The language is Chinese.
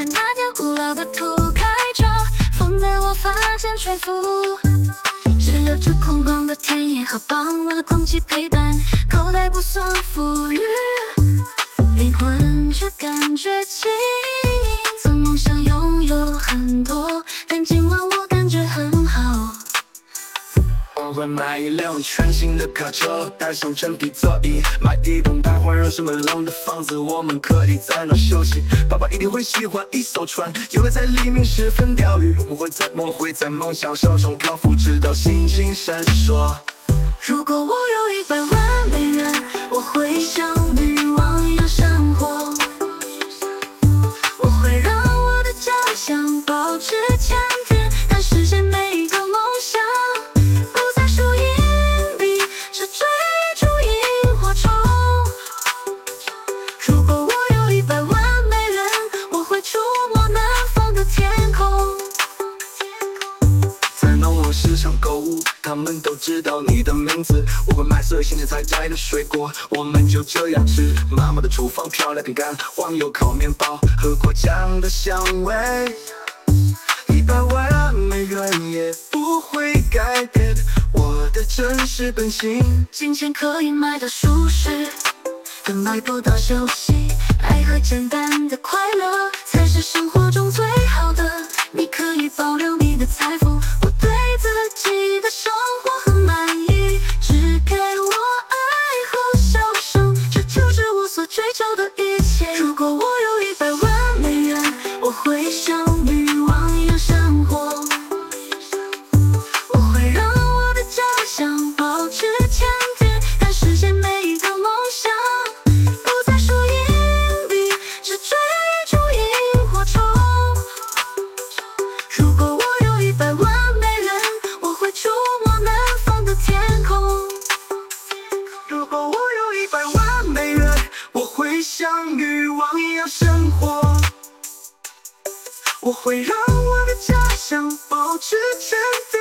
在那条古老的路开着，风在我发间吹拂，只有这空旷的田野和傍晚的空气陪伴，口袋不算富裕，灵魂却感觉轻盈。曾梦想拥有很多，但今晚我感觉很好。 我会买一辆全新的卡车，带上真皮座椅，买一栋大环绕什么冷的房子，我们可以在那休息。爸爸一定会喜欢一艘船，也会在黎明时分钓鱼。我会在梦想手中漂浮，直到星星闪烁。 如果我有100万美元，我会像女王一样生活。我会让我的家乡保持前进，但实现每一个梦想。不再数硬币，只追逐萤火虫。如果我有100万美元，我会触摸南方的天空。 在农贸市场购物，他们都知道你的名字。我会买所有新鲜采摘的水果，我们就这样吃。妈妈的厨房漂亮饼干、黄油烤面包和果酱的香味。100万美元也不会改变我的真实本性。 金钱可以买到舒适，但买不到休息。爱和简单的快乐才是生活中最好的。你可以保留你的财富，我对自己的生活很满意，只给我爱和笑声，这就是我所追求的一切。如果我有100万美元，我会像女王一样生活。我会让我的家乡保持前进，但实现每一个梦想。不再数硬币，只追逐萤火虫。如果我有100万美元，我会触摸南方的天空。 如果我有100万美元，我会像女王一样生活。我会让我的家乡保持前